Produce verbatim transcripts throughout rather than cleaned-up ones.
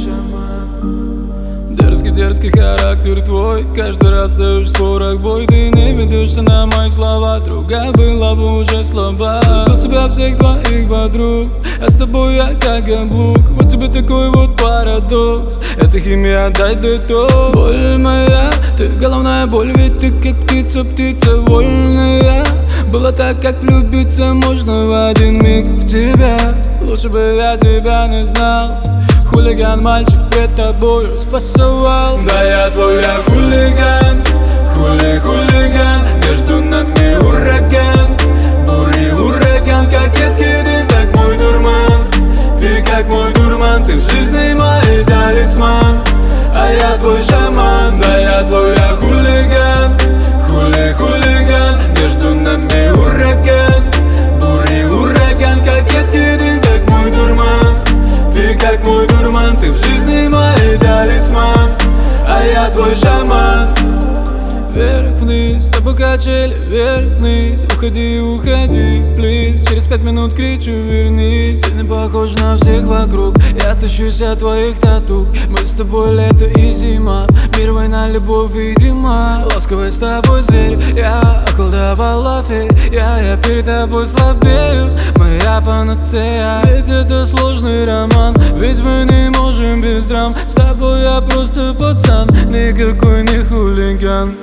шаман. Дерзкий-дерзкий характер твой, каждый раз даешь спорах бой. Ты не ведешься на мои слова, другая была бы уже слаба. Любил себя всех твоих подруг, а с тобой я как каблук. Вот тебе такой вот парадокс, это химия, дай детокс. Боль моя, ты головная боль, ведь ты как птица, птица вольная. Было так, как влюбиться можно в один миг в тебя. Лучше бы я тебя не знал. Хулиган, мальчик, пред тобою спасовал. Да я твой, я хулиган, хули, хулиган. Между нами ураган, бури, ураган. Как едкий дым, так мой дурман. Ты как мой дурман, ты в жизни мой талисман. А я твой шаман. Да я твой, я хулиган, хули, хулиган. Между нами ураган, бури, ураган. Как едкий дым, так мой дурман. Ты как мой дурман, ты в жизни мой талисман. А я твой шаман. Вверх-вниз, с тобой качели, вверх-вниз. Уходи, уходи, плиз. Через пять минут кричу, вернись. Ты не похож на всех вокруг, я тащусь от твоих татух. Мы с тобой лето и зима, мир, война, любовь, видимо. Ласковый с тобой зверь, я околдовал лафи. Я, я перед тобой слабею, моя панацея. Ведь это сложный роман, ведь мы не можем без драм. С тобой я просто пацан, никакой не хулиган.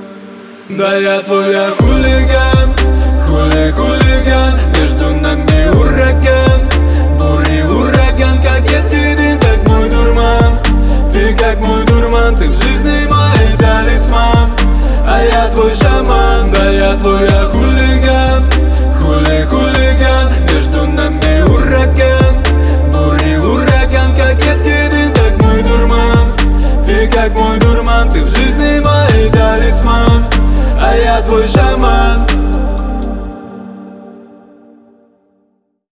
Да я твой, я хулиган, хули, хулиган. Между нами ураган, бури, ураган. Как едкий дым, так мой дурман. Ты как мой дурман, ты в жизни мой талисман. А я твой шаман. Да я твой, я хулиган, хули, хулиган. Между нами ураган, бури, ураган. Как едкий дым, так мой дурман. Ты как мой дурман, ты в жизни мой талисман. А я твой шаман.